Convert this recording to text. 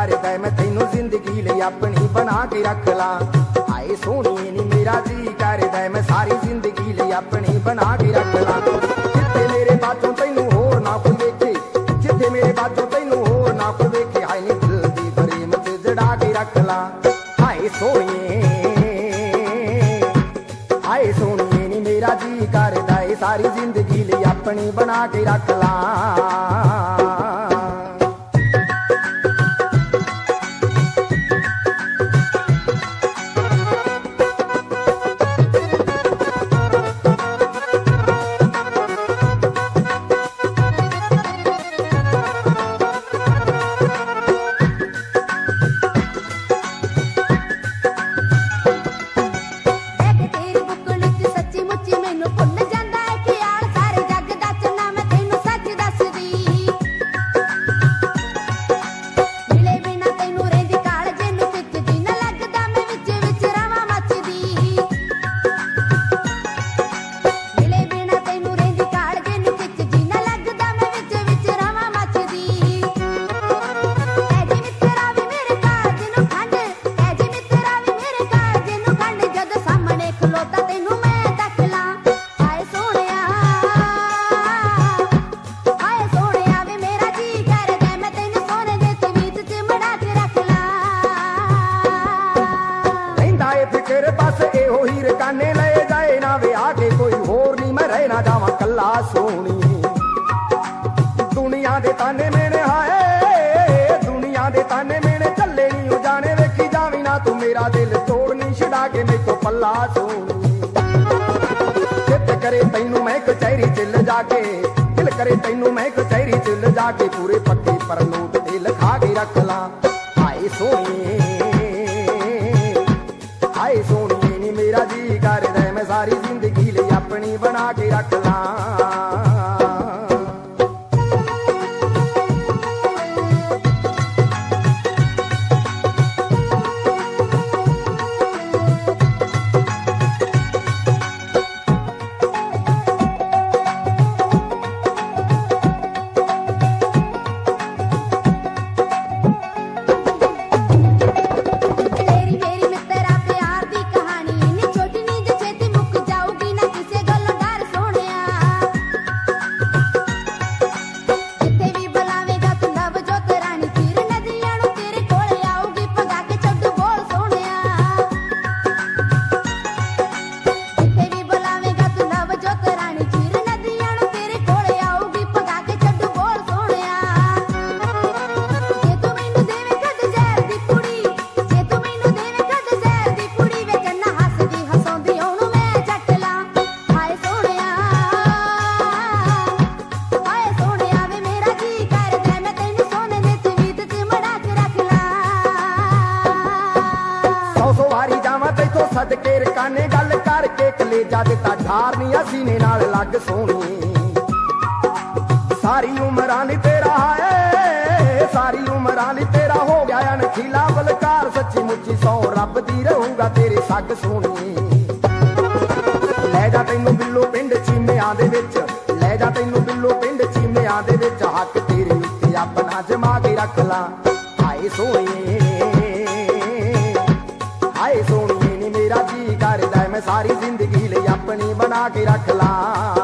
करदा मैं तैनू जिंदगी लई अपनी बना के रख ला। हाय सोहणीए नी मेरा जी करदा मैं सारी जिंदगी लई अपनी बना के रख ला। जिथे मेरे बाजों तैनू होर ना कोई वेखे, जिथे मेरे बाजों तैनू होर ना कोई वेखे, हाय नी दिल दी फ्रेम च जड़ा के रख ला। हाय सोहणीए, हाय सोहणीए नी मेरा जी करदा सारी जिंदगी लई अपनी बना के रख ला। दुनिया दे ताने मेने हाय, दुनिया दे ताने मेने चले नी हो जाने, वेखी जावी ना तू मेरा दिल तोड़नी छड़ा के मेरे तो पल्ला सोनी। चित करे तैनू मैं कचहरी चिल जाके, दिल करे तैनू मैं कचहरी चिल जाके, पूरे पट्टे पर नोट ते लिखा के रख ला। हाय सोहणीए, हाय सोहणीए नी मेरा जी करदा मैं सारी जिंदगी लई अपनी बना के रख ला। सदके रकाने गल करके कलेजा दिता ठार नी सीने नाल लग सोहणी। सारी उमरां नी तेरा है, सारी उमरां नी तेरा हो गया अनखीला बलकार, सच्ची मुच्ची सौ रब दी रहूगा तेरे सग सोहणी। लै जा तैनू बिल्लो पिंड चीमियां दे विच, लै जा तैनू बिल्लो पिंड चीमियां दे विच, हक तेरे उत्ते अपना जमा के रख ला। हाय सोहणीए, हाय सोहणीए नी मेरा जी करदा मैं सारी जिंदगी लई अपनी बना के रख ला।